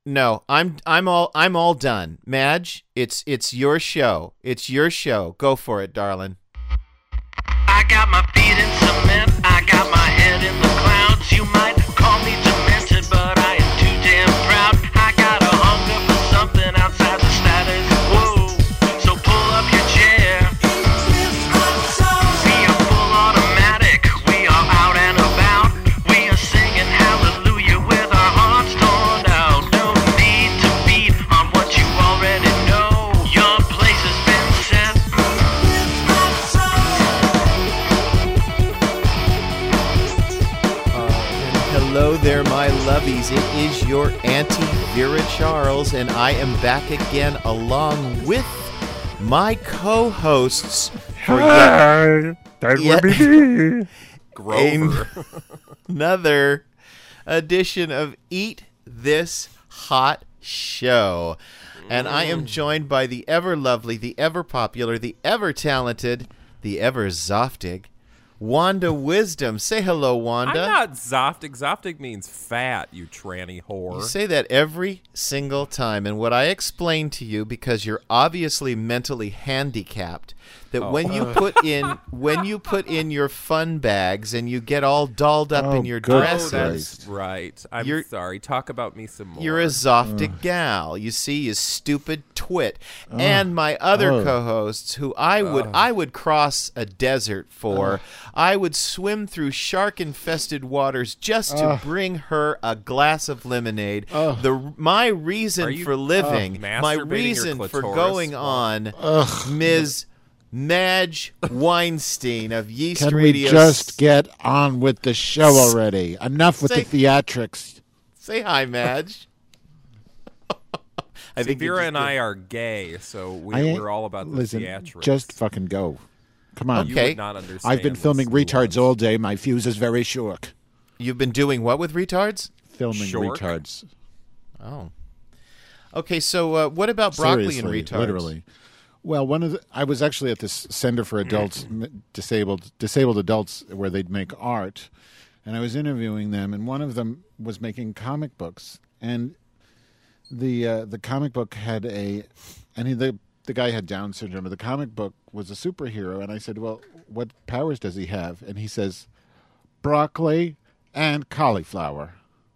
No, I'm all done. Madge, it's your show. It's your show. Go for it, darling. I got my feet in cement, I got my head in the clouds. You might call me demented, but I am too damn proud. I got a hunger for something outside the status quo. So pull up your chair. We are full automatic, we are out and about. We are singing hallelujah with our hearts torn out. No need to beat on what you already know. Your place has been set. Hello there, my lovies. It is your Auntie Vera Charles, and I am back again along with my co-hosts for Hi, that would be me. Grover. Another edition of Eat This Hot Show. And I am joined by the ever-lovely, the ever-popular, the ever-talented, the ever-zoftig, Wanda Wisdom. Say hello, Wanda. I'm not Zoftig. Zoftig means fat, you tranny whore. You say that every single time, and what I explain to you, because you're obviously mentally handicapped, that when you put in your fun bags and you get all dolled up in your dresses, that's right. I'm sorry. Talk about me some more. you're a zoftic gal. You see, you stupid twit. And my other co-hosts, who I would cross a desert for. I would swim through shark-infested waters just to bring her a glass of lemonade. My reason for living, my reason for going on, Ms. Madge Weinstein of Yeast Can Radio. we just get on with the show already? Enough with the theatrics. Say hi, Madge. I think Vera and I are gay, so we're all about the theatrics. Just fucking go. Come on. You Okay. would not understand I've been filming this retards nuance. all day. My fuse is very short. You've been doing what with retards? Filming Short? retards. Oh. Okay, so what about broccoli Seriously, and retards? literally. Well, I was actually at this Center for Adults, disabled adults, where they'd make art, and I was interviewing them, and one of them was making comic books, and the comic book had the guy had Down syndrome, but the comic book was a superhero, and I said, well, what powers does he have? And he says, broccoli and cauliflower.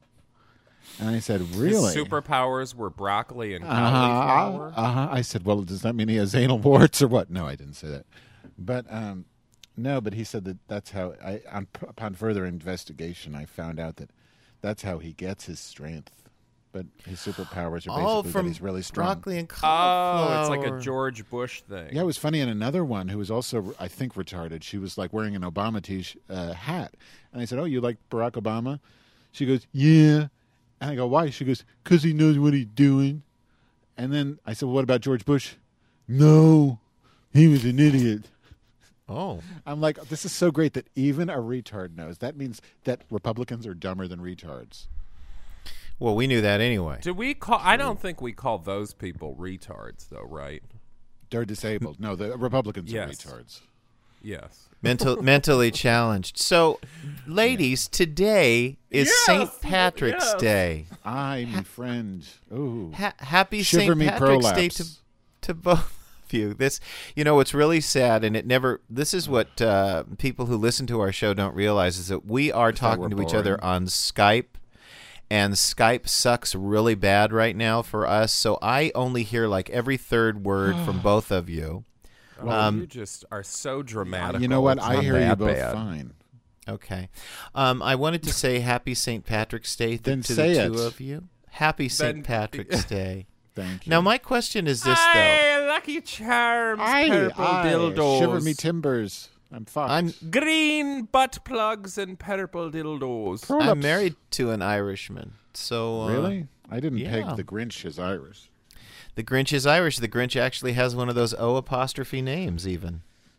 And I said, really? His superpowers were broccoli and cauliflower? I said, well, does that mean he has anal warts or what? No, I didn't say that. But no, but he said that's how, upon further investigation, I found out that that's how he gets his strength. But his superpowers are basically that he's really strong. Broccoli and cauliflower. Oh, it's like a George Bush thing. Yeah, it was funny. And another one who was also, I think, retarded, she was like wearing an Obama hat. And I said, oh, you like Barack Obama? She goes, yeah. And I go, why? She goes, because he knows what he's doing. And then I said, well, what about George Bush? No, he was an idiot. Oh. I'm like, this is so great that even a retard knows. That means that Republicans are dumber than retards. Well, we knew that anyway. Do we call? I don't think we call those people retards, though, right? They're disabled. No, the Republicans Yes. are retards. Yes. Mentally challenged. So, ladies, today is St. Patrick's Day. I, my friend. Ooh. Happy Shiver St. me Patrick's Day prolapse. to both of you. This, it's really sad, and this is what people who listen to our show don't realize, is that we are talking to each other on Skype, and Skype sucks really bad right now for us, so I only hear like every third word from both of you. You just are so dramatic. You know what? It's I not hear you that both bad. fine. Okay. I wanted to say Happy St. Patrick's Day Then to say the two it. of you. Happy St. Then- Patrick's Day. Thank you. Now, my question is this, though. Aye, Lucky Charms, purple dildos. Shiver me timbers. I'm fucked. Green butt plugs and purple dildos. I'm married to an Irishman. So Really? I didn't yeah. peg the Grinch as Irish. The Grinch is Irish. The Grinch actually has one of those O apostrophe names, even.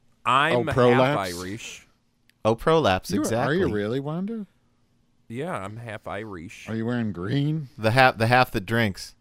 I'm half prolapse? Irish. O prolapse, exactly. Are you really, Wanda? Yeah, I'm half Irish. Are you wearing green? The half that drinks.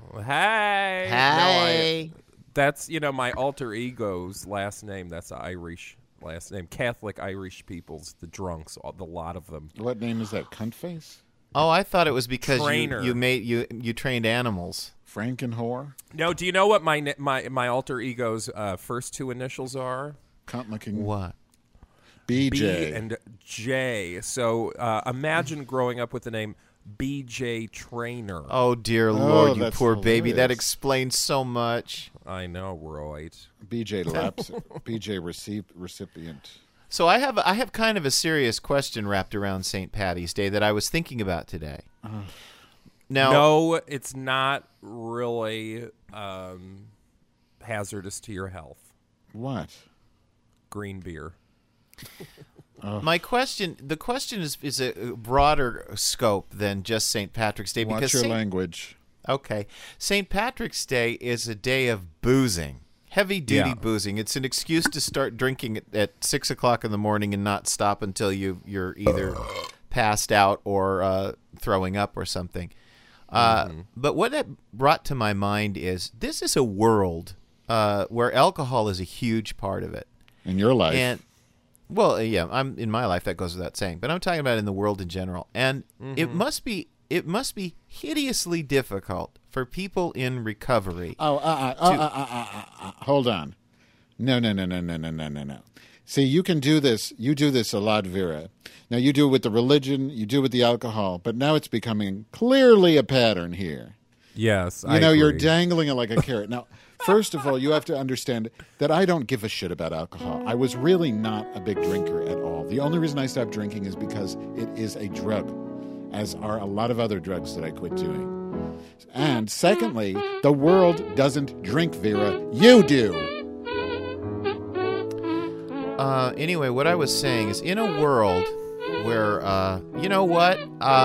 Hey. Hey. That's, my alter ego's last name. That's an Irish last name. Catholic Irish peoples, the drunks, the lot of them. What name is that? Cuntface? Oh, I thought it was because Trainer. you trained animals. Frankenwhore? No, do you know what my alter ego's first two initials are? Cunt-looking What? BJ. B and J. So imagine growing up with the name BJ Trainer. Oh dear Lord, you that's poor baby. That hilarious. explains so much. I know, right? BJ Laps. BJ recipient. So I have kind of a serious question wrapped around St. Patty's Day that I was thinking about today. Now, No, it's not really hazardous to your health. What? Green beer. the question is a broader scope than just St. Patrick's Day. Watch because your language. Okay. St. Patrick's Day is a day of boozing. Heavy-duty Yeah. boozing. It's an excuse to start drinking at 6 o'clock in the morning and not stop until you're either passed out or throwing up or something. But what that brought to my mind is this is a world where alcohol is a huge part of it. In your life. And well, yeah, I'm in my life that goes without saying, but I'm talking about in the world in general. And it must be hideously difficult for people in recovery. Hold on. No. See, you can do this. You do this a lot, Vera. Now, you do it with the religion, you do it with the alcohol, but now it's becoming clearly a pattern here. Yes, You know, you're dangling it like a carrot. Now, first of all, you have to understand that I don't give a shit about alcohol. I was really not a big drinker at all. The only reason I stopped drinking is because it is a drug, as are a lot of other drugs that I quit doing. And secondly, the world doesn't drink, Vera. You do. Anyway, what I was saying is in a world where, you know what?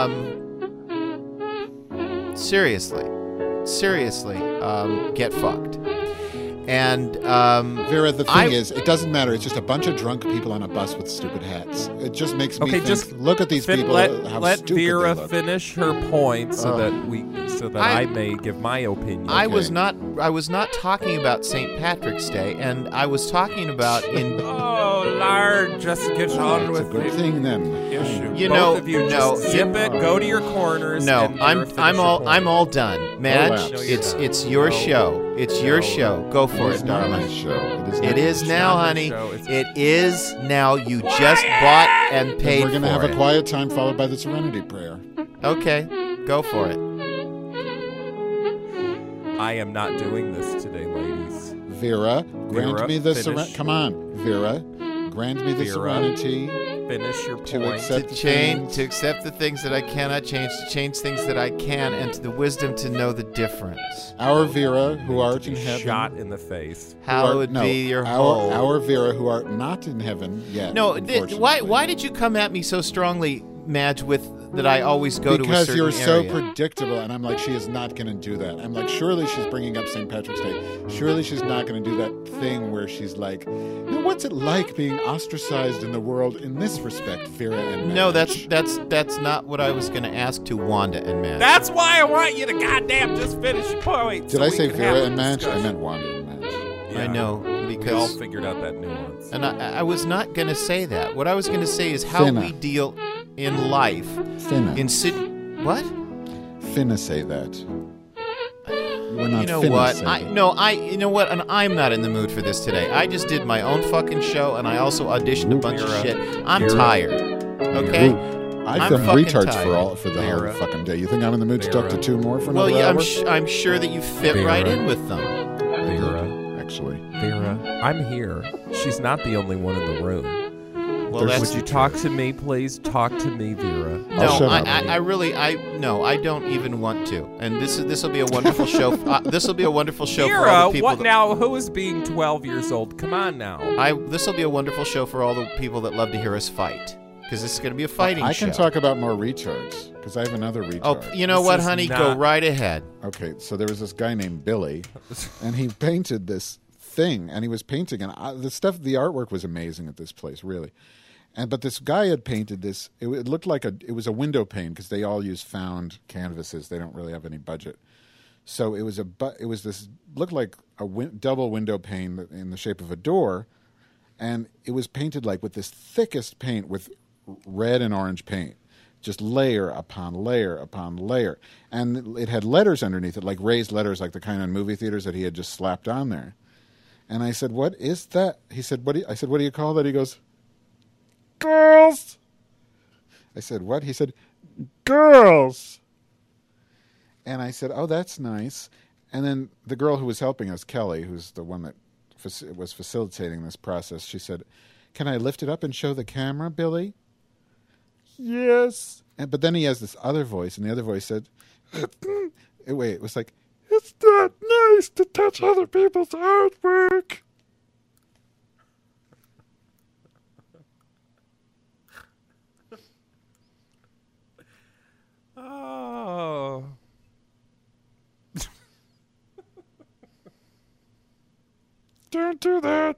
Seriously, get fucked. And Vera, the thing is, it doesn't matter. It's just a bunch of drunk people on a bus with stupid hats. It just makes me think, just look at these people, how let stupid Vera they look. finish her point so that I may give my opinion. I was not talking about St. Patrick's Day, and I was talking about in. Oh, Lord, just get on It's a with good the thing then. issue. You Both know, of you no, just zip it, go to your corners. No, and Vera, finish I'm your all point. I'm all done, Madge. Relax. No, you're It's not. it's your No. show. It's your show. Go for It's it, not my darling. show. It is now, not her honey. show. It's- It is now. You just bought and paid We're going to for have it. a quiet time followed by the Serenity Prayer. Okay, go for it. I am not doing this today, ladies. Vera, grant Vera, me the finish. serenity. Come on, Vera. Grant me the Vera. serenity Finish your to point. accept To the change, things. to accept the things that I cannot change, to change things that I can, and to the wisdom to know the difference. Our Vera, who art in Be heaven. shot in the face. who Hallowed art- no, be your our, whole. Our Vera, who art not in heaven yet. No, unfortunately. why did you come at me so strongly, Madge, with that I always go to a Because certain you're so area? predictable, and I'm like, she is not going to do that. I'm like, surely she's bringing up St. Patrick's Day. Surely she's not going to do that thing where she's like, now what's it like being ostracized in the world in this respect, Vera and No, Madge? that's not what I was going to ask to Wanda and Madge. That's why I want you to goddamn just finish your point. Did so I we say can Vera have a and Madge? I discussion. meant Wanda and Madge. I know We all because, figured out that nuance. and I was not going to say that. What I was going to say is how Finna. we deal in life. Finna. What? Finna say that. We're not You know finna what? say I that. no, I you know what? And I'm not in the mood for this today. I just did my own fucking show, and I also auditioned a bunch of Vera. shit. I'm Vera. tired. Okay. I I'm film fucking retards tired. for the whole Vera. fucking day. You think I'm in the mood to talk to Vera. two more for Well, another yeah, hour? I'm sure that you fit Vera. right in with them. Vera, Actually. Vera, I'm here. She's not the only one in the room. Well, There's- that's Would you talk to me, please? Talk to me, Vera. I'll shut no. up. I really, no, I don't even want to. And this will be a wonderful show. This will be a wonderful show for all Vera, the people. what now? Who is being 12 years old? Come on now. This will be a wonderful show for all the people that love to hear us fight. Because this is going to be a fighting I show. can talk about more retards because I have another retard. Oh, you know This what, is honey? Go not- right ahead. Okay, so there was this guy named Billy, and he painted this thing, and he was painting, and the artwork was amazing at this place, really. But this guy had painted this. It looked like it was a window pane because they all use found canvases. They don't really have any budget, so it was this looked like a double window pane in the shape of a door, and it was painted like with this thickest paint with red and orange paint. just layer upon layer upon layer. And it had letters underneath it, like raised letters, like the kind in movie theaters that he had just slapped on there. And I said, "What is that?" He said, I said, "What do you call that?" He goes, "Girls." I said, "What?" He said, "Girls." And I said, "Oh, that's nice." And then the girl who was helping us, Kelly, who's the one that was facilitating this process, she said, "Can I lift it up and show the camera, Billy?" "Yes." But then he has this other voice, and the other voice said, wait, it was like, "It's not nice to touch other people's artwork." Oh. Don't do that.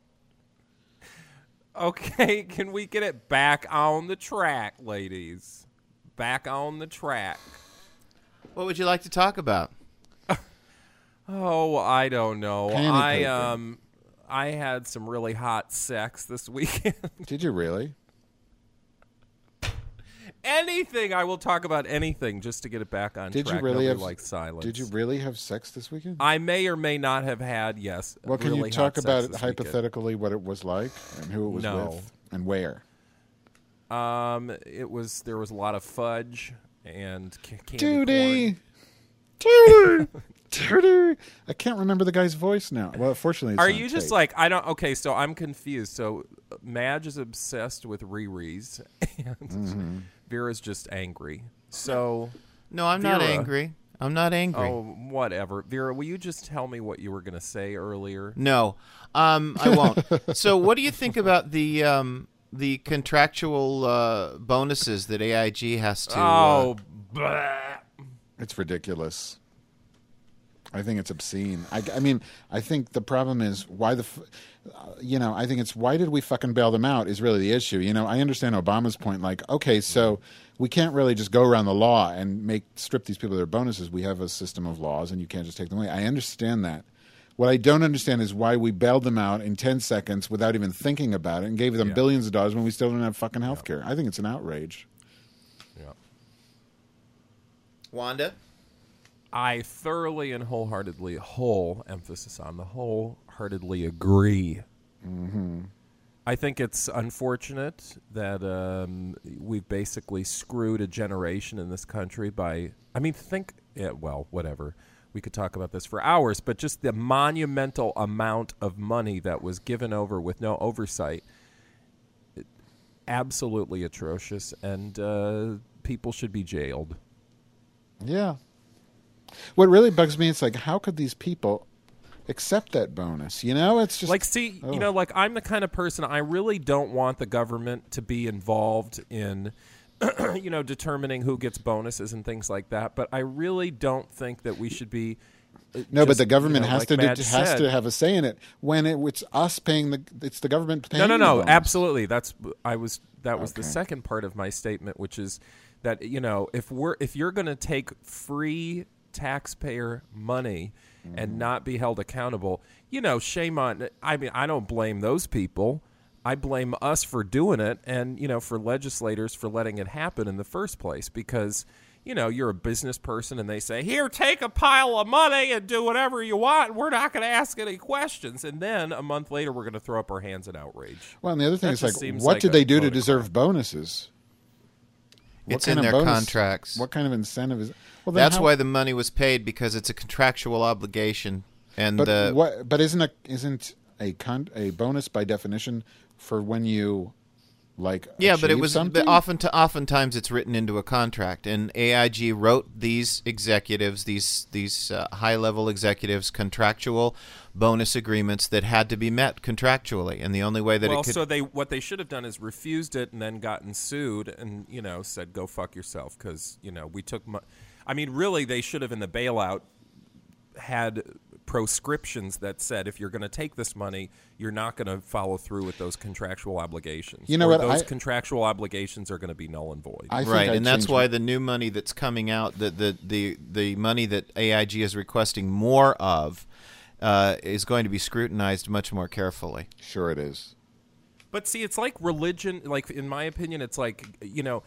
Okay, can we get it back on the track, ladies? Back on the track. What would you like to talk about? Oh, I don't know. Panty paper. I had some really hot sex this weekend. Did you really? Anything, I will talk about anything just to get it back on Did track. you really Nobody have likes silence. Did you really have sex this weekend? I may or may not have had, yes. Well, can really you talk hot about sex it this weekend. hypothetically, what it was like and who it was No. with and where? There was a lot of fudge and candy Judy! corn. Judy! Judy! I can't remember the guy's voice now. Well, fortunately, it's Are on you just tape. like, I don't, okay, so I'm confused. So Madge is obsessed with Riri's and Vera's just angry. So, No, I'm not Vera. angry. I'm not angry. oh, whatever. Vera, will you just tell me what you were going to say earlier? No, I won't. So, what do you think about the contractual bonuses that AIG has to? Bleh. It's ridiculous. I think it's obscene. I mean, I think the problem is why I think it's why did we fucking bail them out is really the issue. I understand Obama's point. Like, okay, so we can't really just go around the law and strip these people of their bonuses. We have a system of laws, and you can't just take them away. I understand that. What I don't understand is why we bailed them out in 10 seconds without even thinking about it and gave them billions of dollars when we still don't have fucking health care. I think it's an outrage. Yeah. Wanda? I thoroughly and wholeheartedly, emphasis on the wholeheartedly agree. Mm-hmm. I think it's unfortunate that we've basically screwed a generation in this country by, whatever. We could talk about this for hours, but just the monumental amount of money that was given over with no oversight, absolutely atrocious, and people should be jailed. Yeah. What really bugs me, it's like, how could these people accept that bonus? It's just like, I'm the kind of person, I really don't want the government to be involved in, determining who gets bonuses and things like that. But I really don't think that we should be. But the government has like to have a say in it. When it's us paying it's the government paying. No, the bonus. absolutely. That was the second part of my statement, which is that if you're going to take free taxpayer money and not be held accountable, shame on. I mean, I don't blame those people. I blame us for doing it, and for legislators for letting it happen in the first place. Because you're a business person, and they say, "Here, take a pile of money and do whatever you want. We're not going to ask any questions." And then a month later, we're going to throw up our hands in outrage. Well, and the other thing That is just seems what like did a they do load to of deserve crap. bonuses? It's in their contracts. What kind of incentive is? Well, then That's why the money was paid, because it's a contractual obligation. And But isn't a bonus by definition for when you but it was. something? But oftentimes it's written into a contract, and AIG wrote these executives, these high-level executives, contractual bonus agreements that had to be met contractually, and the only way that it could. So what they should have done is refused it and then gotten sued and said go fuck yourself because we took. Really, they should have in the bailout had proscriptions that said if you're going to take this money, you're not going to follow through with those contractual obligations. Those contractual obligations are going to be null and void. Right, and that's why the new money that's coming out, the money that AIG is requesting more of, is going to be scrutinized much more carefully. Sure, it is. But see, it's like religion. Like in my opinion, it's like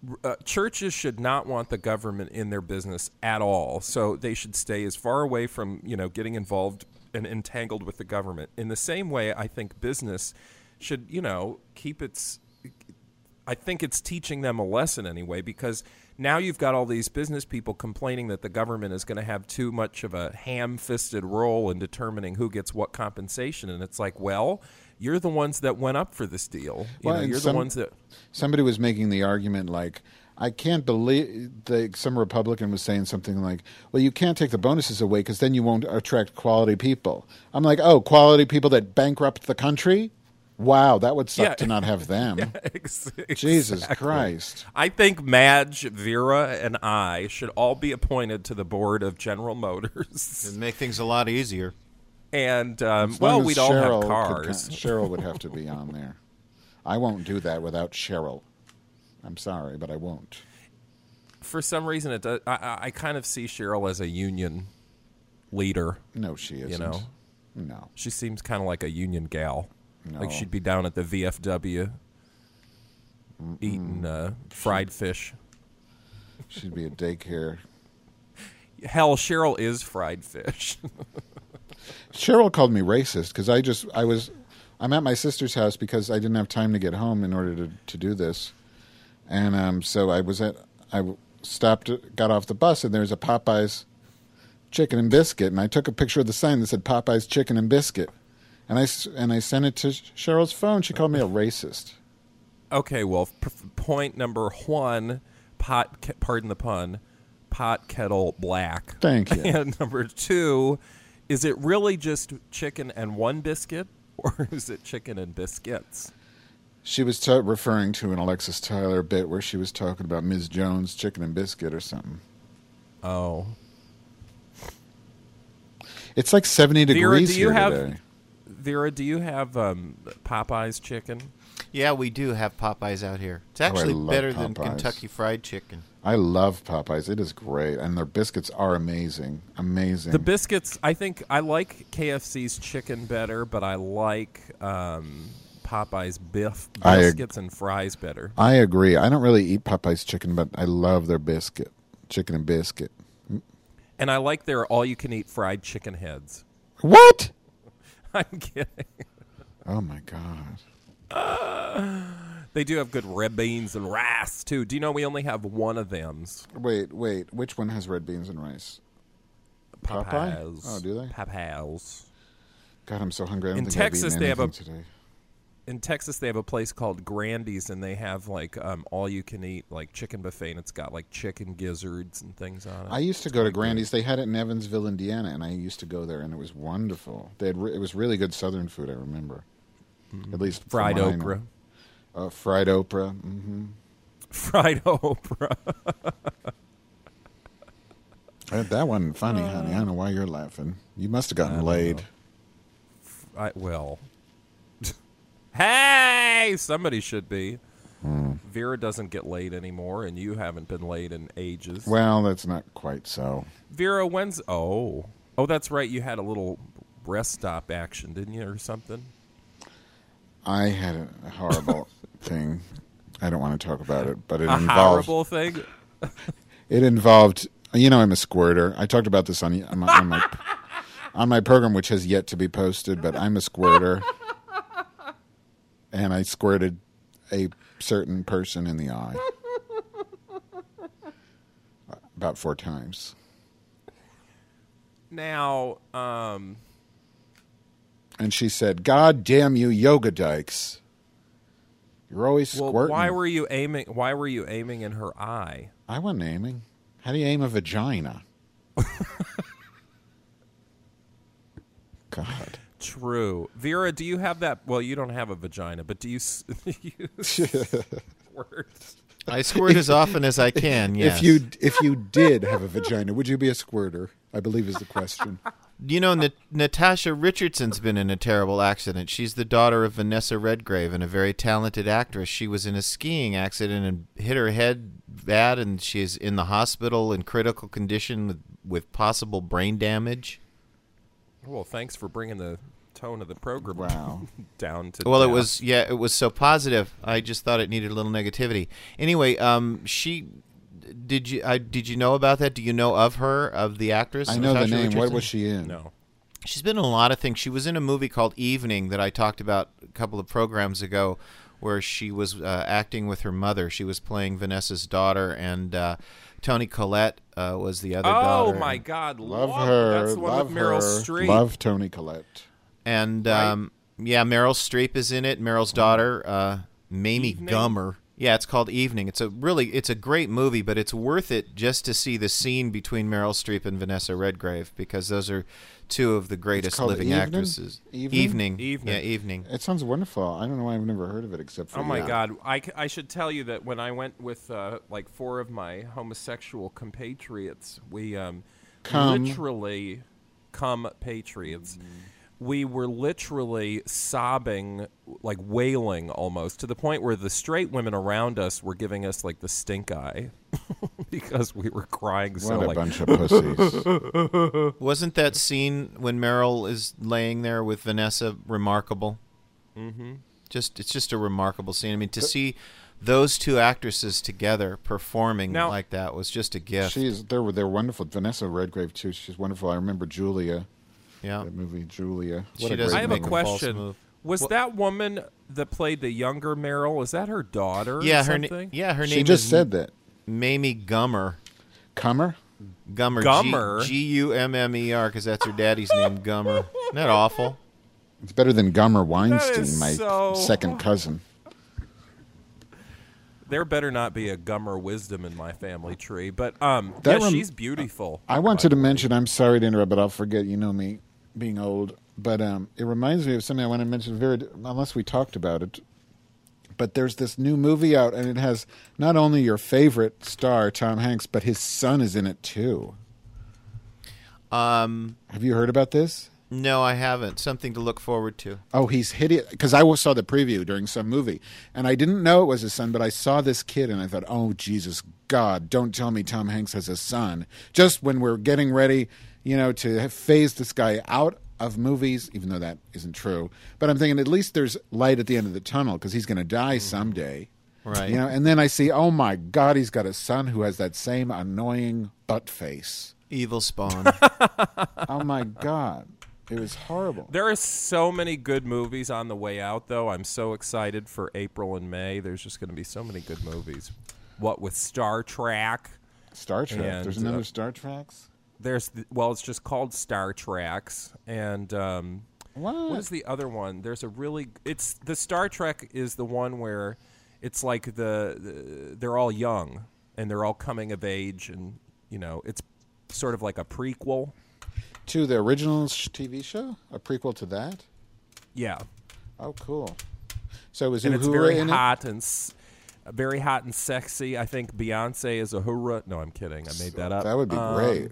churches should not want the government in their business at all. So they should stay as far away from, getting involved and entangled with the government. In the same way, I think business should, keep its... I think it's teaching them a lesson anyway, because now you've got all these business people complaining that the government is going to have too much of a ham-fisted role in determining who gets what compensation. And it's like, well, you're the ones that went up for this deal. You're the ones that... Somebody was making the argument like, I can't believe some Republican was saying something like, well, you can't take the bonuses away because then you won't attract quality people. I'm like, oh, quality people that bankrupt the country? Wow, that would suck to not have them. Exactly. Jesus Christ. I think Madge, Vera, and I should all be appointed to the board of General Motors. It'd make things a lot easier. And, we'd Cheryl all have cars. Cheryl would have to be on there. I won't do that without Cheryl. I'm sorry, but I won't. For some reason, it does, I kind of see Cheryl as a union leader. No, she isn't. No. She seems kind of like a union gal. No. Like she'd be down at the VFW eating fried fish. She'd be at daycare. Hell, Cheryl is fried fish. Cheryl called me racist because I'm at my sister's house because I didn't have time to get home in order to do this, and so I stopped, got off the bus, and there's a Popeyes chicken and biscuit, and I took a picture of the sign that said Popeyes chicken and biscuit. And I sent it to Cheryl's phone. She called me a racist. Okay, well, point number one, pardon the pun, pot kettle black. Thank you. And number two, is it really just chicken and one biscuit, or is it chicken and biscuits? She was referring to an Alexis Tyler bit where she was talking about Ms. Jones' chicken and biscuit or something. Oh. It's like 70 degrees here today. Vera, do you have Popeye's chicken? Yeah, we do have Popeyes out here. It's actually better than Popeyes. Kentucky Fried Chicken. I love Popeyes. It is great. And their biscuits are amazing. Amazing. The biscuits, I think I like KFC's chicken better, but I like Popeye's biscuits and fries better. I agree. I don't really eat Popeyes chicken, but I love their chicken and biscuit. And I like their all-you-can-eat fried chicken heads. What? I'm kidding. Oh, my God. They do have good red beans and rice, too. Do you know we only have one of them? Wait. Which one has red beans and rice? Popeye? Oh, do they? Popeyes. God, I'm so hungry. I don't In think Texas, I've they eaten have anything today. In Texas, they have a place called Grandy's, and they have like all-you-can-eat like chicken buffet, and it's got like chicken gizzards and things on it. I used to go to Grandy's. They had it in Evansville, Indiana, and I used to go there, and it was wonderful. It was really good Southern food, I remember. At least fried okra. Fried okra. Mm-hmm. Fried okra. That wasn't funny, honey. I don't know why you're laughing. You must have gotten laid. Well... Hey, somebody should be. Vera doesn't get laid anymore, and you haven't been laid in ages. Well, that's not quite so. Vera, when's... Oh, that's right. You had a little rest stop action, didn't you, or something? I had a horrible thing. I don't want to talk about it, but it involved... horrible thing? It involved... I'm a squirter. I talked about this on my program, which has yet to be posted, but I'm a squirter. And I squirted a certain person in the eye. About 4 times. Now, And she said, God damn you, yoga dykes. You're always squirting. Why were you aiming in her eye? I wasn't aiming. How do you aim a vagina? God. True. Vera, do you have that? Well, you don't have a vagina, but do you squirt? I squirt as often as I can, yes. If you did have a vagina, would you be a squirter? I believe is the question. Natasha Richardson's been in a terrible accident. She's the daughter of Vanessa Redgrave and a very talented actress. She was in a skiing accident and hit her head bad, and she's in the hospital in critical condition with possible brain damage. Well, thanks for bringing the tone of the program Wow. down to Well, death. it was so positive. I just thought it needed a little negativity. Anyway, did you know about that? Do you know of her, of the actress? I know the Natasha name. What Richardson? was she in? No. She's been in a lot of things. She was in a movie called Evening that I talked about a couple of programs ago, where she was acting with her mother. She was playing Vanessa's daughter, and Toni Collette was the other daughter. Oh my God, Love her. That's the one Love with Meryl her. Streep. Love Toni Collette. And Right? yeah, Meryl Streep is in it. Meryl's daughter, Mamie Evening? Gummer. Yeah, it's called Evening. It's a great movie, but it's worth it just to see the scene between Meryl Streep and Vanessa Redgrave, because those are two of the greatest called living Evening? actresses. Evening? Evening. Yeah, Evening. It sounds wonderful. I don't know why I've never heard of it except for Oh my you. God! I should tell you that when I went with like 4 of my homosexual compatriots, we literally patriots. We were literally sobbing, like wailing almost, to the point where the straight women around us were giving us like the stink eye because we were crying so What a like bunch of pussies. Wasn't that scene when Meryl is laying there with Vanessa remarkable? Mm-hmm. It's just a remarkable scene. I mean, to see those two actresses together performing Now- like that was just a gift. They're wonderful. Vanessa Redgrave too. She's wonderful. I remember Julia. Yeah. That movie Julia. She What a doesn't great I have a make movie. a false question. move. Was Well- that woman that played the younger Meryl? Is that her daughter? Yeah, or her something? her She name just is said that. Mamie Gummer. Cummer? Gummer. Gummer? Gummer, because that's her daddy's name, Gummer. Isn't that awful? It's better than Gummer Weinstein, is my so- second cousin. There better not be a Gummer wisdom in my family tree, but That yeah, rem- she's beautiful. I wanted to mention, I'm sorry to interrupt, but I'll forget. You know me being old. But it reminds me of something I want to mention, unless we talked about it. But there's this new movie out, and it has not only your favorite star, Tom Hanks, but his son is in it too. Have you heard about this? No, I haven't. Something to look forward to. Oh, he's hideous. Because I saw the preview during some movie, and I didn't know it was his son, but I saw this kid, and I thought, oh, Jesus, God, don't tell me Tom Hanks has a son. Just when we're getting ready, to phase this guy out of movies, even though that isn't true. But I'm thinking at least there's light at the end of the tunnel, because he's going to die someday. Right. And then I see, oh, my God, he's got a son who has that same annoying butt face. Evil Spawn. Oh, my God. It was horrible. There are so many good movies on the way out, though. I'm so excited for April and May. There's just going to be so many good movies. What with Star Trek? Star Trek. And, There's another Star Treks? It's just called Star Treks, and what is the other one? There's the Star Trek is the one where it's like they're all young and they're all coming of age, and it's sort of like a prequel. To the original TV show? A prequel to that? Yeah, Oh, cool. So was and it's Uhura very in hot and very hot and sexy. I think Beyonce is Uhura. No, I'm kidding. I made that it? up. That would be great.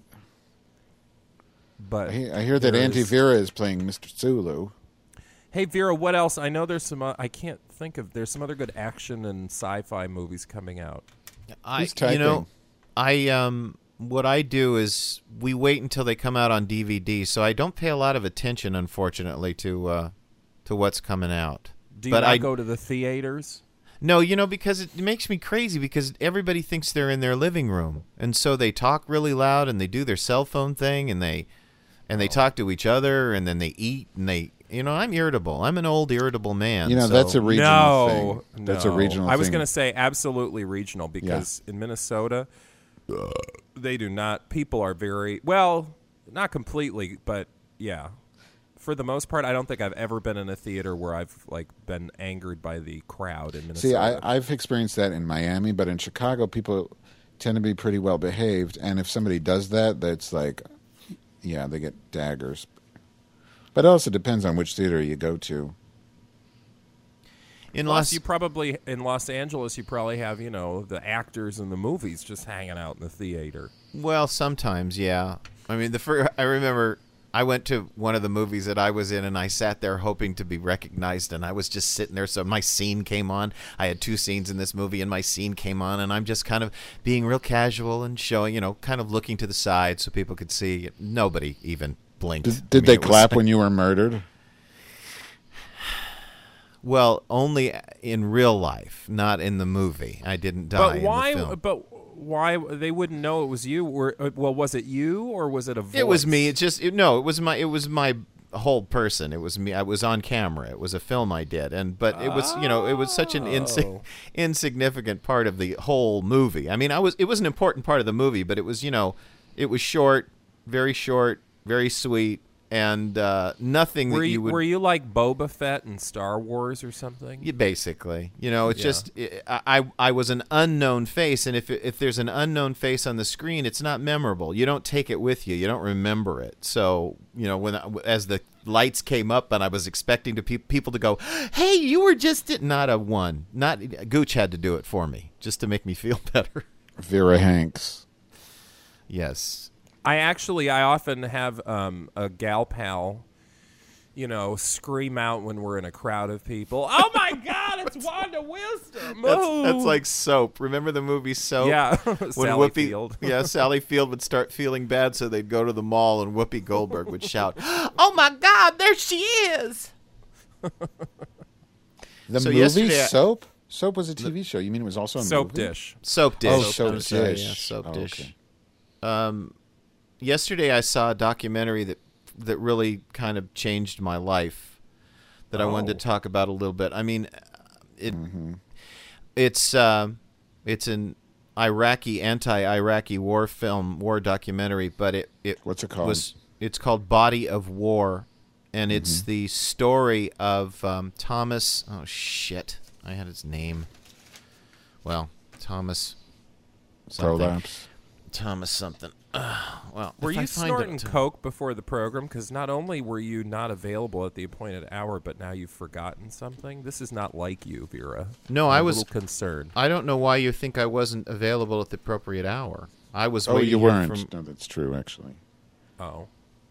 But I hear that there Auntie is- Vera is playing Mr. Sulu. Hey Vera, what else? I know there's some. I can't think of. There's some other good action and sci-fi movies coming out. Who's typing? What I do is we wait until they come out on DVD, so I don't pay a lot of attention, unfortunately, to what's coming out. Do you not go to the theaters? No, because it makes me crazy, because everybody thinks they're in their living room, and so they talk really loud, and they do their cell phone thing, and they talk to each other, and then they eat, and I'm irritable. I'm an old irritable man. That's a regional No, thing. That's a regional thing. I was going to say absolutely regional because in Minnesota, they do not. People are very not completely, but yeah. For the most part, I don't think I've ever been in a theater where I've been angered by the crowd in Minnesota. See, I've experienced that in Miami, but in Chicago, people tend to be pretty well behaved, and if somebody does that, that's like, yeah, they get daggers. But it also depends on which theater you go to. in Plus, in Los Angeles, you probably have the actors in the movies just hanging out in the theater. Well, sometimes, yeah. I mean, I remember I went to one of the movies that I was in, and I sat there hoping to be recognized, and I was just sitting there. So my scene came on. I had 2 scenes in this movie, and my scene came on, and I'm just kind of being real casual and showing, kind of looking to the side so people could see. Nobody even blinked. Did they clap when you were murdered? Well, only in real life, not in the movie. I didn't die in the film. But why they wouldn't know it was you? Or well, was it you or was it a voice? It was me. It was my whole person. It was me. I was on camera. It was a film I did, but it was it was such an insignificant part of the whole movie. I mean, it was an important part of the movie, but it was it was short, very sweet. And nothing were that you would... Were you like Boba Fett in Star Wars or something? Yeah, basically. It's just... I was an unknown face, and if there's an unknown face on the screen, it's not memorable. You don't take it with you. You don't remember it. So, as the lights came up and I was expecting people to go, hey, you were just... Not a one. Gooch had to do it for me, just to make me feel better. Vera Hanks. Yes. I often have a gal pal, scream out when we're in a crowd of people. Oh my God, it's Wanda Wisdom! That's like Soap. Remember the movie Soap? Yeah, when Sally Field. Yeah, Sally Field would start feeling bad, so they'd go to the mall, and Whoopi Goldberg would shout, "Oh my God, there she is!" The movie Soap? Soap was a TV show. You mean it was also a Soap movie? Dish? Soap Dish. Oh, Soap Dish. Yeah, Soap Dish. Okay. Yesterday I saw a documentary that really kind of changed my life that I wanted to talk about a little bit. I mean, it's an anti-Iraqi war documentary, but it What's it called? It's called Body of War, and it's the story of Thomas. Oh shit! I had his name. Well, Thomas. Something. Prolapse. Thomas something. Well, were if I you find snorting it, coke before the program? Because not only were you not available at the appointed hour, but now you've forgotten something. This is not like you, Vera. No, I'm I was a little concerned. I don't know why you think I wasn't available at the appropriate hour. I was. Oh, waiting you here weren't. No, that's true, actually. Oh,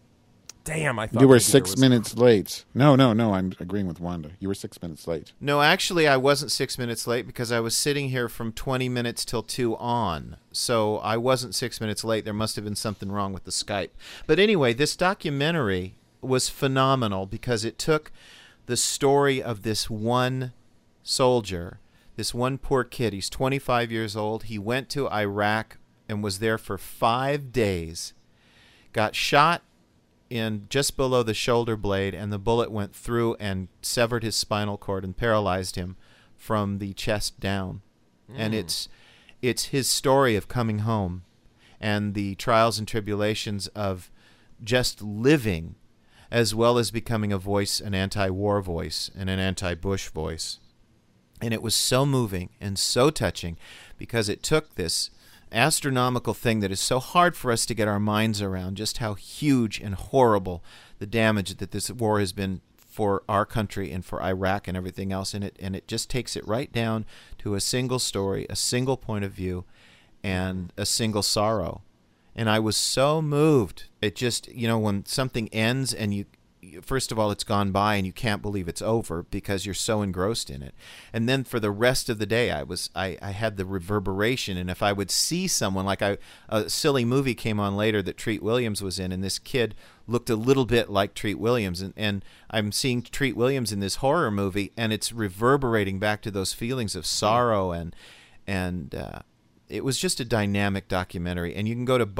damn! I thought You were maybe 6 minutes late. No. I'm agreeing with Wanda. You were 6 minutes late. No, actually, I wasn't 6 minutes late because I was sitting here from 20 minutes till 2 on. So I wasn't 6 minutes late. There must have been something wrong with the Skype. But anyway, this documentary was phenomenal because it took the story of this one soldier, this one poor kid. He's 25 years old. He went to Iraq and was there for 5 days, got shot in just below the shoulder blade, and the bullet went through and severed his spinal cord and paralyzed him from the chest down. And it's his story of coming home and the trials and tribulations of just living, as well as becoming a voice, an anti-war voice and an anti-Bush voice. And it was so moving and so touching because it took this astronomical thing that is so hard for us to get our minds around, just how huge and horrible the damage that this war has been for our country and for Iraq and everything else in it. And it just takes it right down to a single story, a single point of view, and a single sorrow. And I was so moved. It just, when something ends and you first of all, it's gone by and you can't believe it's over because you're so engrossed in it. And then for the rest of the day, I had the reverberation. And if I would see someone, like a silly movie came on later that Treat Williams was in, and this kid looked a little bit like Treat Williams. And I'm seeing Treat Williams in this horror movie, and it's reverberating back to those feelings of sorrow. And it was just a dynamic documentary. And you can go to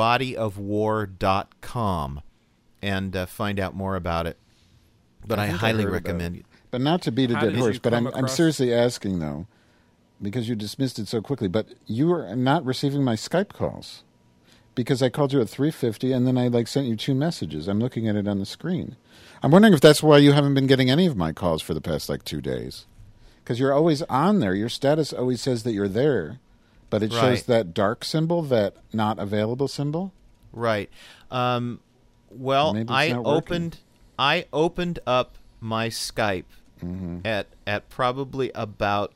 bodyofwar.com and find out more about it. But I highly recommend it. But not to beat a How dead did horse, you but come I'm across- seriously asking, though, because you dismissed it so quickly, but you are not receiving my Skype calls because I called you at 3:50 and then I sent you 2 messages. I'm looking at it on the screen. I'm wondering if that's why you haven't been getting any of my calls for the past 2 days. Because you're always on there. Your status always says that you're there, but it shows Right. that dark symbol, that not available symbol. Right. Well, Maybe it's I not working. opened up my Skype at probably about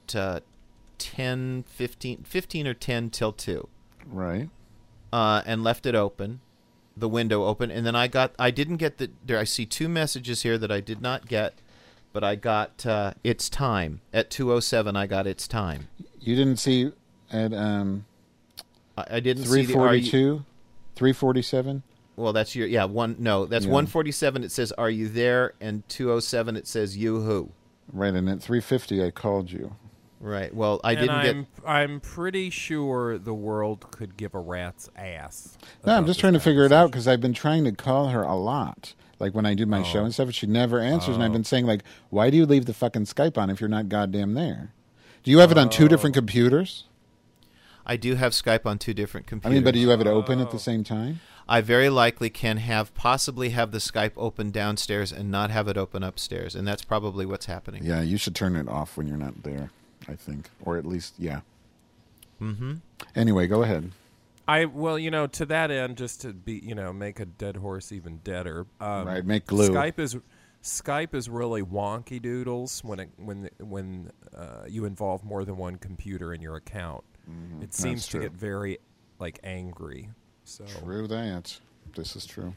15 or 10 till 2. Right. And left it open, the window open, and then I didn't get I see 2 messages here that I did not get, but I got it's time at 2:07. I got it's time. You didn't see at I didn't see the 3:42, 3:47. Well, that's that's 1:47. It says "Are you there?" and 2:07 it says "You who." Right, and at 3:50 I called you. Right. Well, I And didn't get. I'm pretty sure the world could give a rat's ass. No, I'm about just this trying to figure it out conversation. because I've been trying to call her a lot. Like when I do my show and stuff, she never answers. And I've been saying, like, why do you leave the fucking Skype on if you're not goddamn there? Do you have it on two different computers? I do have Skype on two different I computers. mean, but do you have it open at the same time? I very likely can possibly have the Skype open downstairs and not have it open upstairs, and that's probably what's happening. Yeah, you should turn it off when you're not there, I think. Or at least, yeah. Mm-hmm. Anyway, go ahead. Well, to that end, just to be, make a dead horse even deader. Right, make glue. Skype is really wonky doodles when you involve more than one computer in your account. It seems That's to true. get very angry. So True that. This is true.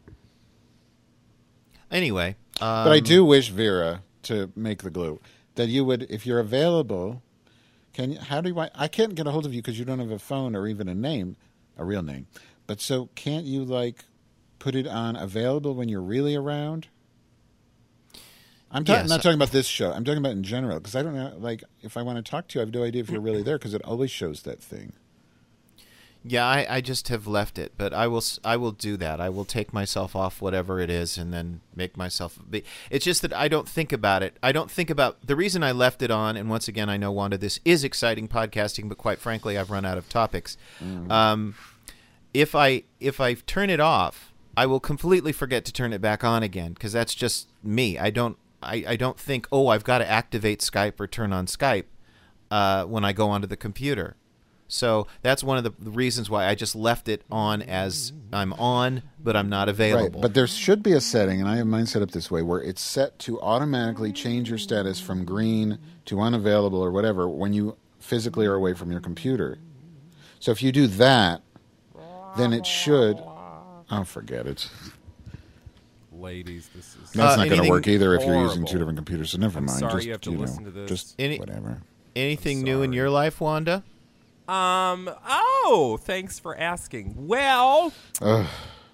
Anyway, But I do wish, Vera, to make the glue, that you would, if you're available, I can't get a hold of you because you don't have a phone or even a real name. But so can't you, like, put it on available when you're really around? I'm Yes. not talking about this show. I'm talking about in general because I don't know, like, if I want to talk to you, I have no idea if you're really there because it always shows that thing. yeah, I just have left it, but I will do that. I will take myself off whatever it is and then make myself. It's just that I don't think about it. I don't think about the reason I left it on. And once again, I know, Wanda, this is exciting podcasting, but quite frankly, I've run out of topics. If I turn it off, I will completely forget to turn it back on again because that's just me. I don't think, I've got to activate Skype or turn on Skype when I go onto the computer. So that's one of the reasons why I just left it on as I'm on, but I'm not available. Right, but there should be a setting, and I have mine set up this way, where it's set to automatically change your status from green to unavailable or whatever when you physically are away from your computer. So if you do that, then it should... Oh, forget it. ladies, this is That's not going to anything work either if you're using horrible. two different computers, so never I'm mind. sorry Just, you have to listen to this. Just Any- whatever. Anything new in sorry. your life, Wanda? Thanks for asking. Well, Ugh.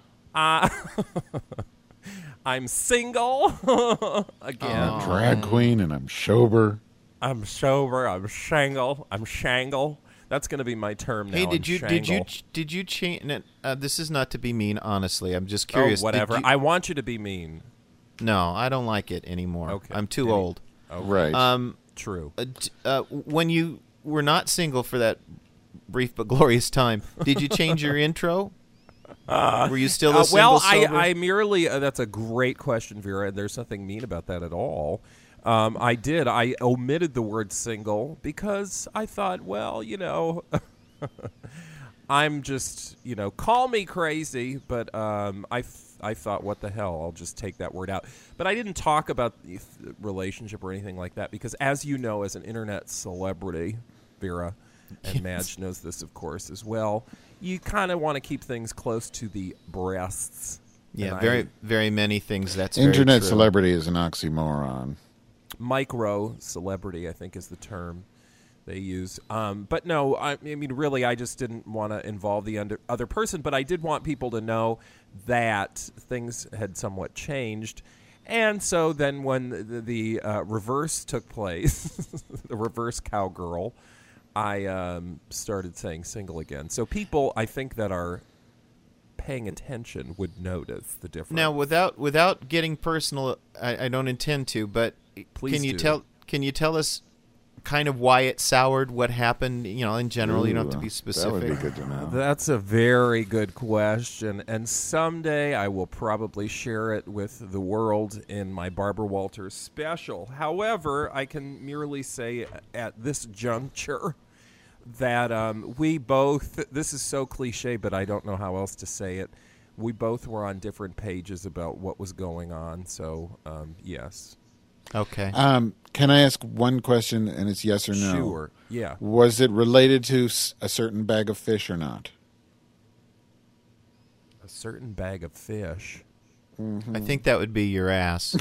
I'm single again. I'm a drag queen and I'm sober. I'm sober. I'm shangle. That's going to be my term now. Hey, I'm did you shangle. change? This is not to be mean, honestly. I'm just curious. Oh, whatever. Did you- I want you to be mean. no, I don't like it anymore. Okay. I'm too old. Okay. Right. True. When you were not single for that brief but glorious time, did you change your intro? Were you still a single well, sober? I merely. That's a great question, Vera. And there's nothing mean about that at all. I did. I omitted the word single because I thought, well, I'm just, call me crazy, but I thought, what the hell? I'll just take that word out. But I didn't talk about the relationship or anything like that because, as you know, as an internet celebrity, Vera, and Madge knows this, of course, as well, you kind of want to keep things close to the breasts. yeah, And very, very many things. That's very Internet true. celebrity is an oxymoron. Micro celebrity, I think, is the term they use. But no, I mean, really, I just didn't want to involve the other person, but I did want people to know that things had somewhat changed. And so then when the reverse took place, the reverse cowgirl, I started saying single again. So people, I think, that are paying attention would notice the difference. Now, without getting personal, I don't intend to, but Please can you do. Can you tell us kind of why it soured? What happened? In general, you don't have to be specific. That would be good to know. That's a very good question, and someday I will probably share it with the world in my Barbara Walters special. However, I can merely say at this juncture that we both, this is so cliche, but I don't know how else to say it, we both were on different pages about what was going on, so yes. Okay. Can I ask one question, and it's yes or no? Sure, yeah. Was it related to a certain bag of fish or not? A certain bag of fish. I think that would be your ass.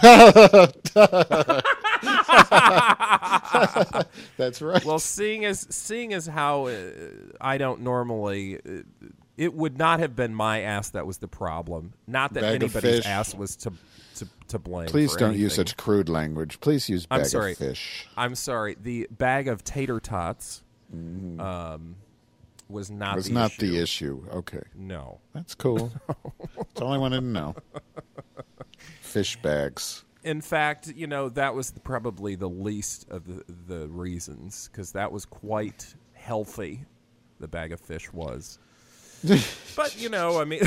That's right. Well, seeing as how I don't normally, It would not have been my ass that was the problem. Not that Bag of anybody's fish. ass was to blame. Please for don't anything. use such crude language. Please use bag I'm sorry. of fish. I'm sorry. The bag of tater tots was not It's the not issue. the issue. Okay. No. That's cool. That's all I wanted to know. Fish bags. In fact, that was probably the least of the reasons, because that was quite healthy, the bag of fish was. But, I mean...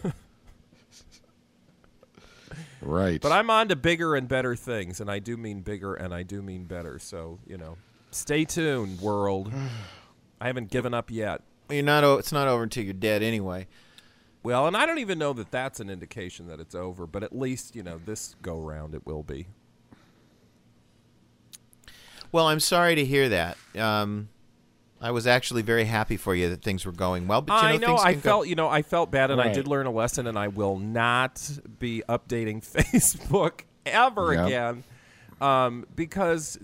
Right. But I'm on to bigger and better things, and I do mean bigger and I do mean better. So, stay tuned, world. I haven't given up yet. It's not over until you're dead anyway. Well, and I don't even know that that's an indication that it's over, but at least, this go-round it will be. Well, I'm sorry to hear that. I was actually very happy for you that things were going well. But I know. things can go- I felt bad, and I Right. did learn a lesson, and I will not be updating Facebook ever Yep. again, because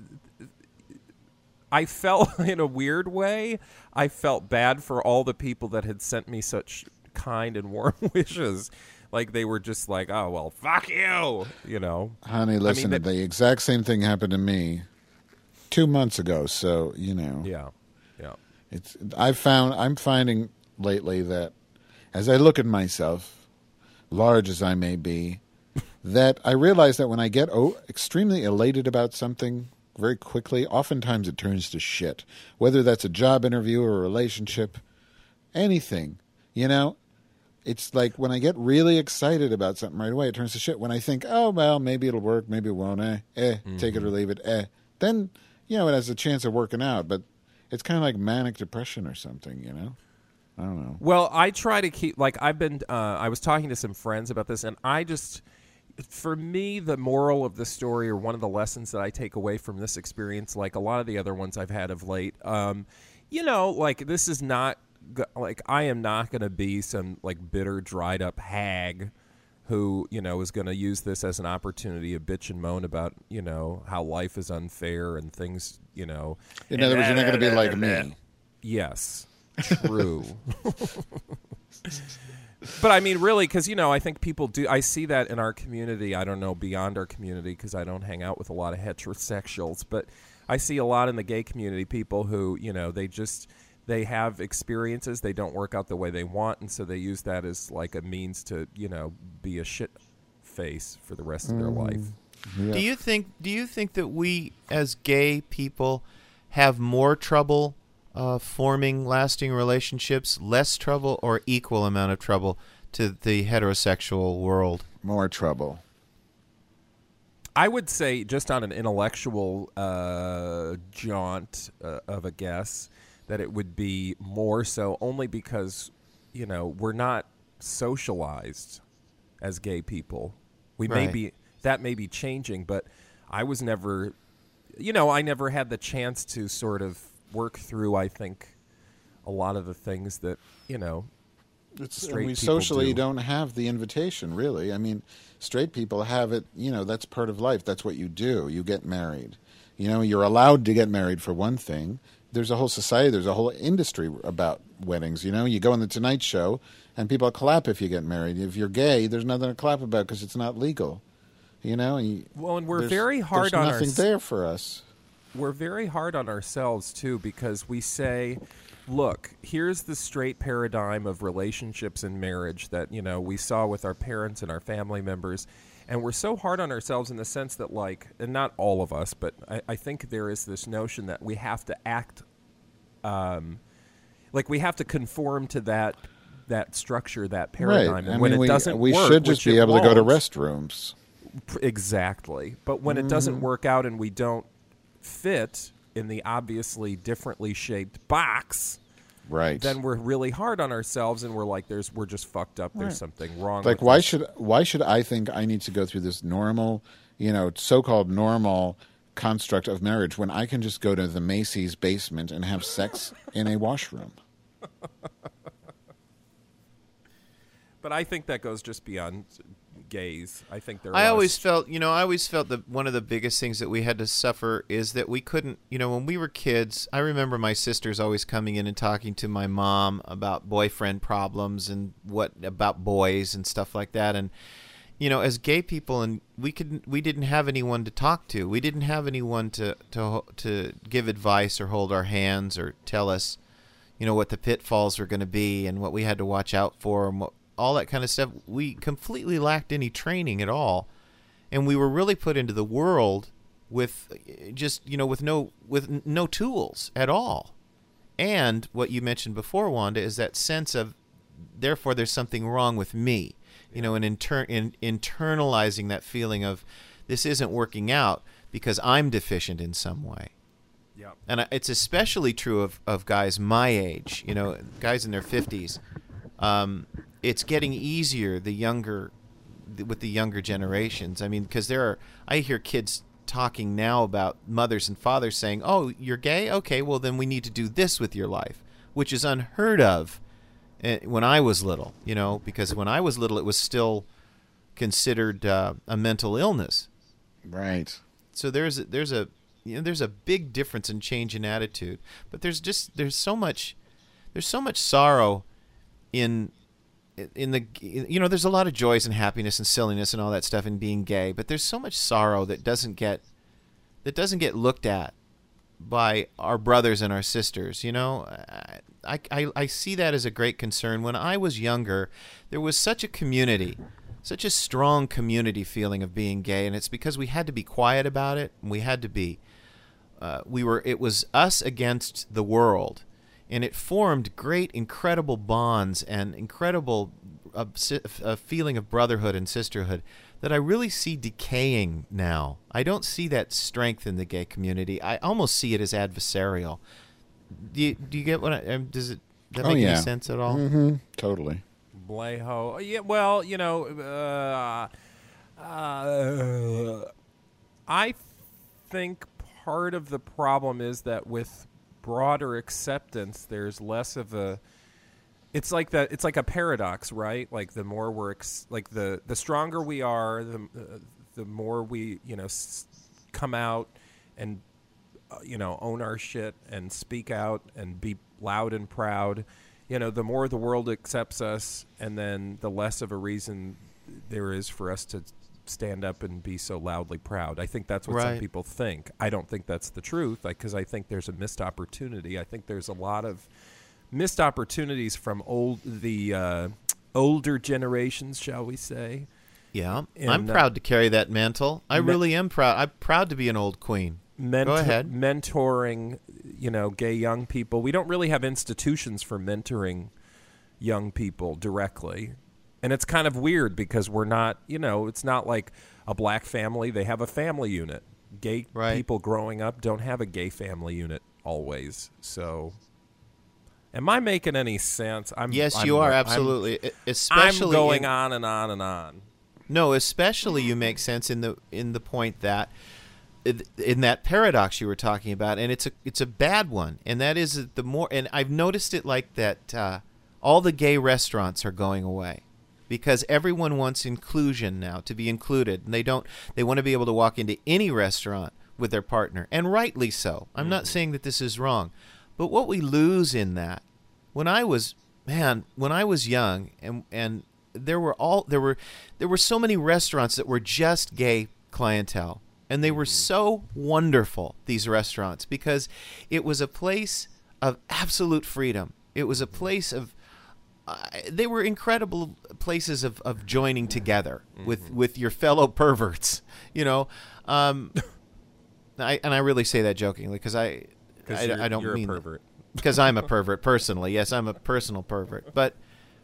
I felt, in a weird way, I felt bad for all the people that had sent me such kind and warm wishes. Like, they were just like, oh, well, fuck you, Honey, listen, the exact same thing happened to me 2 months ago. So, Yeah. I'm finding lately that as I look at myself, large as I may be, that I realize that when I get extremely elated about something very quickly, oftentimes it turns to shit. Whether that's a job interview or a relationship, anything, It's like when I get really excited about something right away, it turns to shit. When I think, oh, well, maybe it'll work, maybe it won't, take it or leave it, then, it has a chance of working out. But it's kind of like manic depression or something, I don't know. Well, I try to keep, I was talking to some friends about this, and for me, the moral of the story, or one of the lessons that I take away from this experience, like a lot of the other ones I've had of late, this is not, I am not going to be some, bitter, dried up hag who, is going to use this as an opportunity to bitch and moan about, how life is unfair and things, In other words, you're not going to be like me. Yes, true. But I mean, really, because, I think people do. I see that in our community. I don't know beyond our community because I don't hang out with a lot of heterosexuals. But I see a lot in the gay community, people who, they have experiences. They don't work out the way they want. And so they use that as like a means to, be a shit face for the rest of their life. Yeah. Do you think that we as gay people have more trouble forming lasting relationships, less trouble, or equal amount of trouble to the heterosexual world? More trouble. I would say, just on an intellectual jaunt of a guess, that it would be more so only because, we're not socialized as gay people. Right. That may be changing, but I was never, I never had the chance to sort of work through, I think, a lot of the things that, straight we people socially do. don't have the invitation, really. I mean, straight people have it, that's part of life. That's what you do. You get married. You're allowed to get married for one thing. There's a whole society, there's a whole industry about weddings. You go on the Tonight Show and people clap if you get married. If you're gay, there's nothing to clap about because it's not legal. And we're very hard on There's nothing there for us. We're very hard on ourselves, too, because we say, look, here's the straight paradigm of relationships and marriage that, we saw with our parents and our family members. And we're so hard on ourselves in the sense that, and not all of us, but I think there is this notion that we have to act, we have to conform to that structure, that paradigm. Right. And when it doesn't we work, should just which be it able to go to won't, restrooms. Exactly. But when it doesn't work out and we don't fit in the obviously differently shaped box, Right. then we're really hard on ourselves and we're like, we're just fucked up. There's something wrong. Like, with why should I think I need to go through this normal, so-called normal construct of marriage when I can just go to the Macy's basement and have sex in a washroom? But I think that goes just beyond gays. I think there. I always felt that one of the biggest things that we had to suffer is that we couldn't, when we were kids, I remember my sisters always coming in and talking to my mom about boyfriend problems and about boys and stuff like that. And, as gay people, and we didn't have anyone to talk to. We didn't have anyone to give advice or hold our hands or tell us, what the pitfalls were going to be and what we had to watch out for and all that kind of stuff. We completely lacked any training at all, and we were really put into the world with just with no tools at all. And what you mentioned before, Wanda, is that sense of therefore there's something wrong with me, and internalizing that feeling of this isn't working out because I'm deficient in some way. Yep. And it's especially true of guys my age, guys in their 50s. It's getting easier with the younger generations. I mean, because I hear kids talking now about mothers and fathers saying, "Oh, you're gay? Okay, well then we need to do this with your life," which is unheard of when I was little. Because when I was little, it was still considered a mental illness. Right. So there's a big difference in change in attitude, but there's so much sorrow in the there's a lot of joys and happiness and silliness and all that stuff in being gay, but there's so much sorrow that doesn't get looked at by our brothers and our sisters. I see that as a great concern. When I was younger, there was such a strong community feeling of being gay, and it's because we had to be quiet about it, and we had to be it was us against the world. And it formed great, incredible bonds and incredible a feeling of brotherhood and sisterhood that I really see decaying now. I don't see that strength in the gay community. I almost see it as adversarial. Do you get what does that make any sense at all? Mm-hmm. Totally. Blayho. Yeah, well, I think part of the problem is that with broader acceptance, there's less of a. It's like that. It's like a paradox, right? Like the more we're the stronger we are, the more we come out and own our shit and speak out and be loud and proud. The more the world accepts us, and then the less of a reason there is for us to stand up and be so loudly proud. I think that's what some people think. I don't think that's the truth, because I think there's a missed opportunity. I think there's a lot of missed opportunities from older generations, shall we say. Yeah, I'm proud to carry that mantle. I really am proud. I'm proud to be an old queen. Go ahead. Mentoring, gay young people. We don't really have institutions for mentoring young people directly. And it's kind of weird because we're not, it's not like a black family. They have a family unit. Gay people growing up don't have a gay family unit always. So, am I making any sense? Yes, you are, absolutely. Especially I'm going on and on and on. No, especially you make sense in the point that in that paradox you were talking about, and it's a bad one, and that is that the more, and I've noticed it like that. All the gay restaurants are going away. Because everyone wants inclusion now, to be included. And they want to be able to walk into any restaurant with their partner. And rightly so. I'm not saying that this is wrong. But what we lose in that, when I was young, and there were so many restaurants that were just gay clientele. And they were so wonderful, these restaurants, because it was a place of absolute freedom. It was a place of they were incredible places of joining together with your fellow perverts, I really say that jokingly because I don't mean a pervert. Because I'm a pervert personally. Yes, I'm a personal pervert, but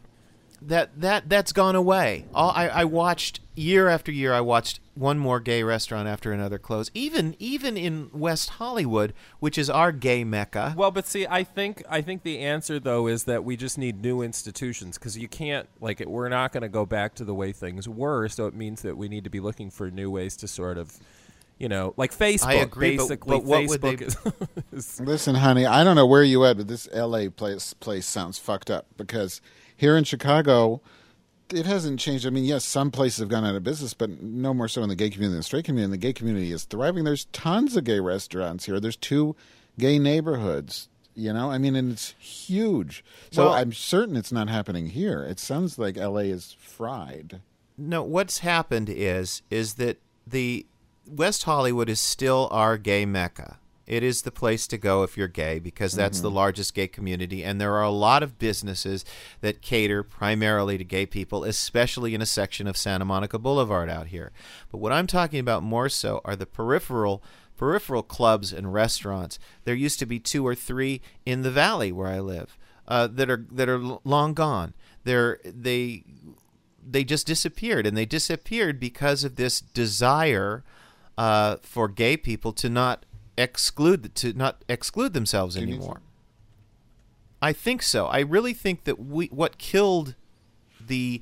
that's gone away. I watched year after year. I watched one more gay restaurant after another close. Even in West Hollywood, which is our gay mecca. Well, but see, I think the answer though is that we just need new institutions, because you can't we're not going to go back to the way things were. So it means that we need to be looking for new ways to sort of. Like Facebook. I agree, basically, but what Facebook is. Listen, honey, I don't know where you at, but this L.A. place sounds fucked up, because here in Chicago, it hasn't changed. I mean, yes, some places have gone out of business, but no more so in the gay community than the straight community. And the gay community is thriving. There's tons of gay restaurants here. There's 2 gay neighborhoods. I mean, and it's huge. So Well- I'm certain it's not happening here. It sounds like L.A. is fried. No, what's happened is that the West Hollywood is still our gay mecca. It is the place to go if you're gay because that's the largest gay community, and there are a lot of businesses that cater primarily to gay people, especially in a section of Santa Monica Boulevard out here. But what I'm talking about more so are the peripheral clubs and restaurants. There used to be 2 or 3 in the valley where I live that are long gone. They just disappeared, and they disappeared because of this desire for gay people to not exclude themselves anymore. I think so. I really think that what killed the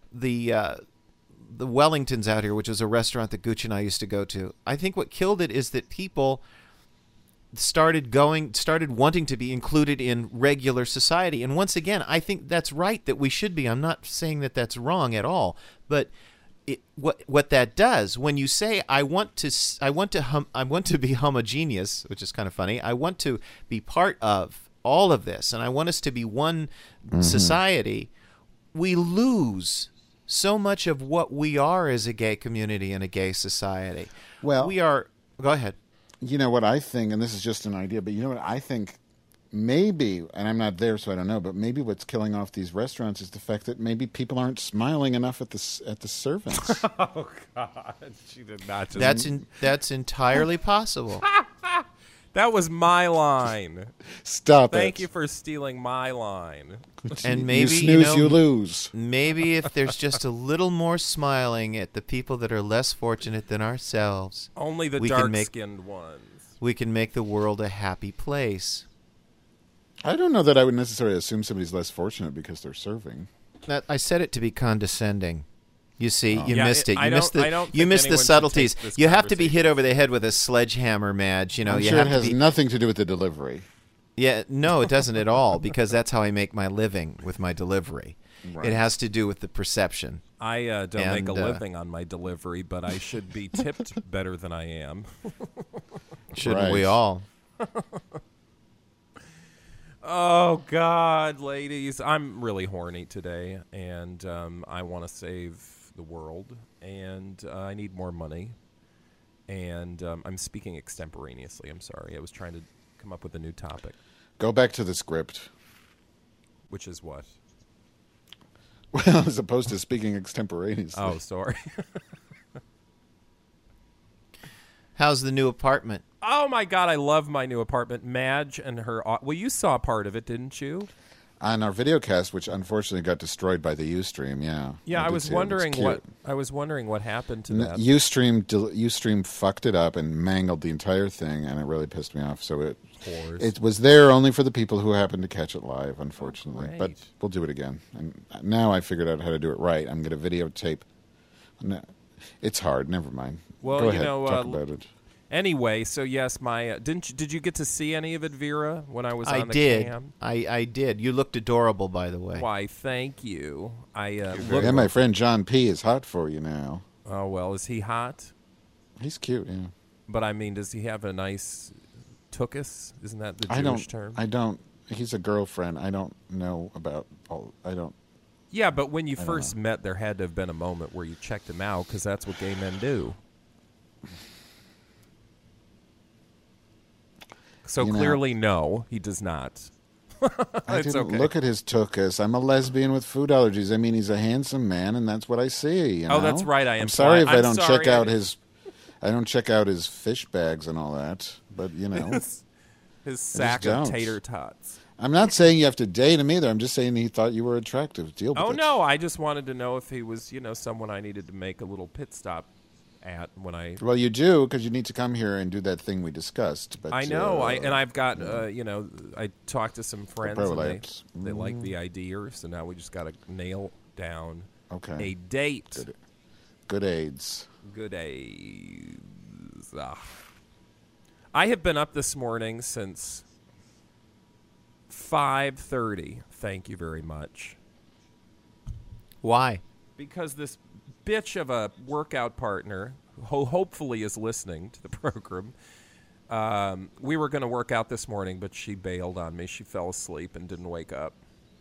Wellingtons out here, which is a restaurant that Gooch and I used to go to, I think what killed it is that people started wanting to be included in regular society. And once again, I think that's right that we should be. I'm not saying that that's wrong at all, but what that does when you say I want to be homogeneous, which is kind of funny. I want to be part of all of this, and I want us to be one society. We lose so much of what we are as a gay community and a gay society. Well, we are. Go ahead. You know what I think, and this is just an idea, but you know what I think? Maybe, and I'm not there, so I don't know, but maybe what's killing off these restaurants is the fact that maybe people aren't smiling enough at the servants. Oh God, she did not. Just... That's entirely possible. That was my line. Stop it. Thank you for stealing my line. And maybe you snooze, you lose. Maybe if there's just a little more smiling at the people that are less fortunate than ourselves, only the we can dark-skinned ones. We can make the world a happy place. I don't know that I would necessarily assume somebody's less fortunate because they're serving. I said it to be condescending. You see, you Yeah, missed it. I You missed don't the think anyone should subtleties. take this You have to be hit conversation. over the head with a sledgehammer, Madge. I'm you sure have it has to be. nothing to do with the delivery. Yeah, no, it doesn't at all, because that's how I make my living with my delivery. Right. It has to do with the perception. I don't make a And, living on my delivery, but I should be tipped better than I am. Shouldn't we Right. all? Oh, God, ladies. I'm really horny today, and I want to save the world, and I need more money. And I'm speaking extemporaneously. I'm sorry. I was trying to come up with a new topic, Go back to the script. which is what? Well, as opposed to speaking extemporaneously. Oh, sorry. How's the new apartment? Oh, my God. I love my new apartment. Madge and her... Well, you saw part of it, didn't you? On our videocast, which unfortunately got destroyed by the Ustream, yeah. Yeah, I did was see it. It looks wondering cute. what... I was wondering what happened to that. Ustream fucked it up and mangled the entire thing, and it really pissed me off. So Whores. it was there only for the people who happened to catch it live, unfortunately. Oh, But great. we'll do it again. And now I figured out how to do it right. I'm going to videotape. No, it's hard. Never mind. Well, Go you ahead. know, Talk about it. Anyway, so yes, my did you get to see any of it, Vera, when I was on the did. cam? I did. You looked adorable, by the way. Why, thank you. I And my friend John P. is hot for you now. Oh well, is he hot? He's cute, yeah. But I mean, does he have a nice tuchus? Isn't that the I Jewish don't. term? I don't. He's a girlfriend. I don't know about all. I don't. Yeah, but when you don't first met, there had to have been a moment where you checked him out because that's what gay men do. So You know- clearly, no, he does not. I It's didn't okay. look at his tuchus. I'm a lesbian with food allergies. I mean, he's a handsome man, and that's what I see. You Oh, know? that's right, I I'm am sorry if sorry. I I'm don't sorry, check I out didn't- his. I don't check out his fish bags and all that. But you know, His sack of don't. tater tots. I'm not saying you have to date him either. I'm just saying he thought you were attractive. Deal with Oh it. no, I just wanted to know if he was, someone I needed to make a little pit stop at when I. Well, you do because you need to come here and do that thing we discussed. But I know, uh, I've got, I talked to some friends and prolapse. they like the idea, so now we just got to nail down Okay. a date. Good AIDS. Good AIDS. I have been up this morning since 5:30. Thank you very much. Why? because this bitch of a workout partner, who hopefully is listening to the program, we were going to work out this morning, but she bailed on me. She fell asleep and didn't wake up.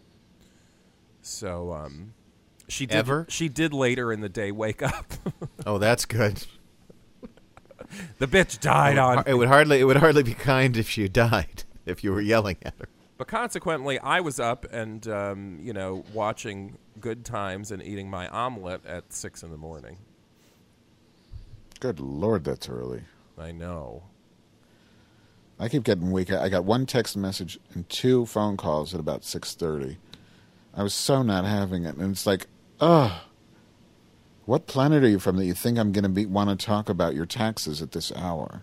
So she did. Ever? She did later in the day wake up. Oh, that's good. The bitch died on. It would hardly be kind if she died, if you were yelling at her. But consequently, I was up and watching Good Times and eating my omelet at 6 a.m. Good Lord, that's early. I know. I keep getting weak. I got one text message and 2 phone calls at about 6:30. I was so not having it, and it's like, what planet are you from that you think I'm going to want to talk about your taxes at this hour?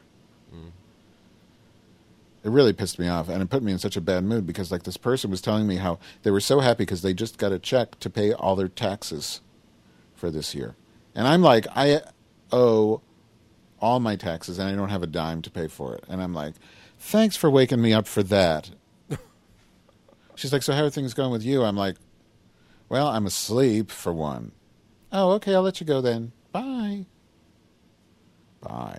It really pissed me off, and it put me in such a bad mood because, like, this person was telling me how they were so happy because they just got a check to pay all their taxes for this year. And I'm like, I owe all my taxes, and I don't have a dime to pay for it. And I'm like, thanks for waking me up for that. She's like, so how are things going with you? I'm like, well, I'm asleep, for one. Oh, okay, I'll let you go then. Bye. Bye.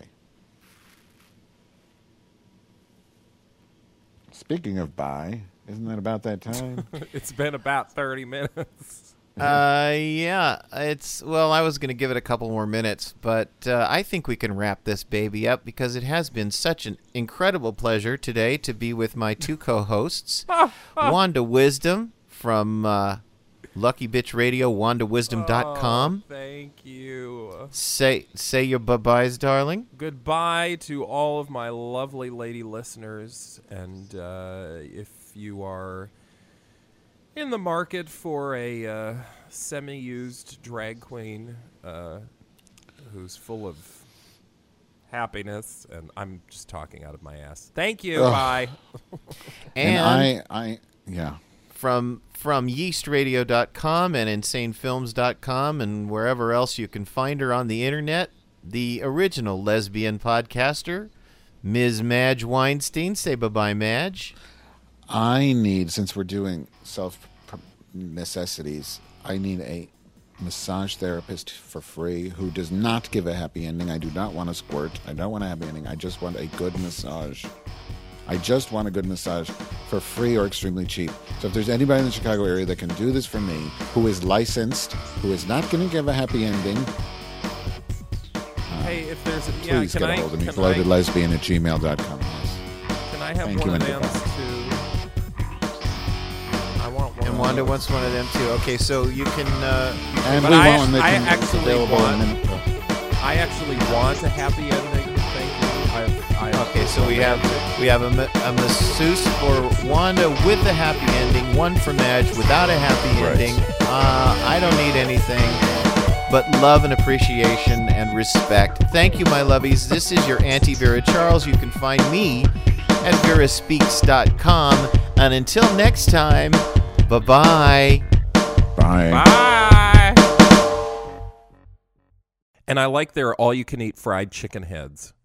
Speaking of bye, isn't that about that time? It's been about 30 minutes. Yeah, I was going to give it a couple more minutes, but I think we can wrap this baby up because it has been such an incredible pleasure today to be with my 2 co-hosts, Wanda Wisdom from Lucky Bitch Radio, WandaWisdom.com. Oh, thank you. Say your bye-byes, darling. Goodbye to all of my lovely lady listeners, and if you are in the market for a semi-used drag queen who's full of happiness, and I'm just talking out of my ass. Thank you. Ugh. Bye. And yeah. from yeastradio.com and insanefilms.com and wherever else you can find her on the internet, the original lesbian podcaster, Ms. Madge Weinstein. Say bye-bye, Madge. I need, since we're doing self-necessities, I need a massage therapist for free who does not give a happy ending. I do not want a squirt. I don't want a happy ending. I just want a good massage. I just want a good massage for free or extremely cheap. So if there's anybody in the Chicago area that can do this for me, who is licensed, who is not going to give a happy ending, Hey, if there's please can get I a hold of me. can I- bloatedlesbian@gmail.com. Can I have Thank one you, of and them goodbye. too? I want one. And Wanda wants one of them, too. Okay, so you can... And But we I- want one that I can actually available want- in a minute. I actually want a happy ending. Thank you. Okay, so we have a masseuse for Wanda with a happy ending, one for Madge without a happy ending. I don't need anything but love and appreciation and respect. Thank you, my lovies. This is your Auntie Vera Charles. You can find me at veraspeaks.com. And until next time, bye-bye. Bye. Bye. And I like their all-you-can-eat fried chicken heads.